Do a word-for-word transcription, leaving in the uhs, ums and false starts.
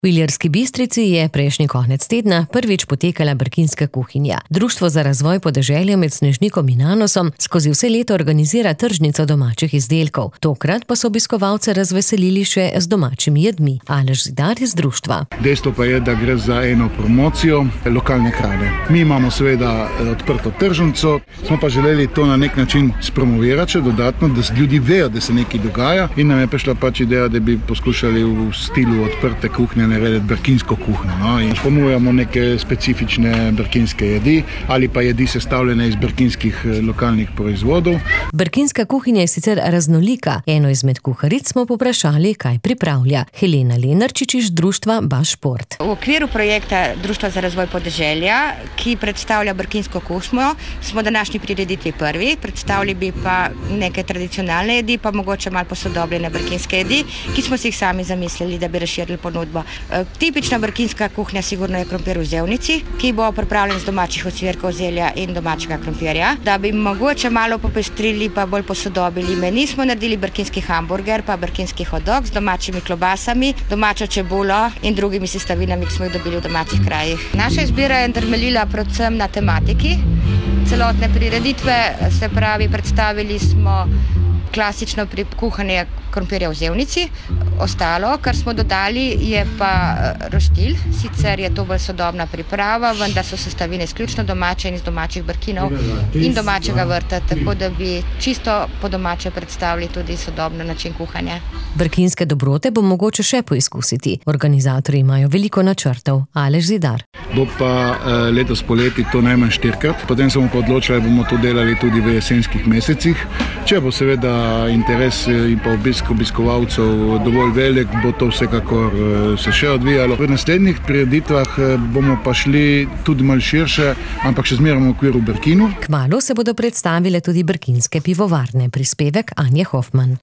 V Ilirski Bistrici je prejšnji konec tedna prvič potekala brkinska kuhinja. Društvo za razvoj podeželja med Snežnikom in Anosom skozi vse leto organizira tržnico domačih izdelkov. Tokrat pa so obiskovalce razveselili še z domačimi jedmi. Aleš Zidar iz društva. Dejstvo pa je, da gre za eno promocijo lokalne hrane. Mi imamo seveda odprto tržnico, smo pa želeli to na nek način spromovirati še dodatno, da ljudi vejo, da se nekaj dogaja, in nam je prišla pač ideja, da bi poskušali v stilu odprte kuhnje narediti brkinsko kuhnjo. No? In ponujamo neke specifične brkinske jedi ali pa jedi sestavljene iz brkinskih lokalnih proizvodov. Brkinska kuhinja je sicer raznolika. Eno izmed kuharic smo poprašali, kaj pripravlja. Helena Lenarčič iz društva Bašport. V okviru projekta Društva za razvoj podeželja, ki predstavlja brkinsko kuhnjo, smo današnji prireditvi prvi. Predstavili bi pa neke tradicionalne jedi, pa mogoče malo posodobljene brkinske jedi, ki smo si jih sami zamislili, da bi razširili ponudbo. Tipična brkinska kuhnja sigurno je krompir v zevnici, ki bo pripravljen z domačih ocvirkov, zelja in domačega krompirja. Da bi mogoče malo popestrili pa bolj posodobili meni, smo naredili brkinski hamburger pa brkinski hot dog z domačimi klobasami, domačo čebulo in drugimi sestavinami, ki smo jih dobili v domačih krajih. Naša izbira je temeljila predvsem na tematiki celotne prireditve, se pravi, predstavili smo klasično kuhanje krompirja v zevnici. Ostalo, kar smo dodali, je pa roštilj. Sicer je to bolj sodobna priprava, vendar so sestavine izključno domače in iz domačih brkinov in domačega vrta, tako da bi čisto po domače predstavili tudi sodobno način kuhanja. Brkinske dobrote bo mogoče še poizkusiti. Organizatorji imajo veliko načrtov. Aleš Zidar. Bo pa letos poleti to najmanj štirikrat. Potem smo pa odločili, da bomo to delali tudi v jesenskih mesecih. Če bo seveda interes in pa obisk obiskovalcev dovolj velik, bo to vsekakor se še odvijalo. V naslednjih prireditvah bomo pa šli tudi malo širše, ampak še zmeraj v okviru Brkinu. Kmalu se bodo predstavile tudi brkinske pivovarne. Prispevek Anje Hofman.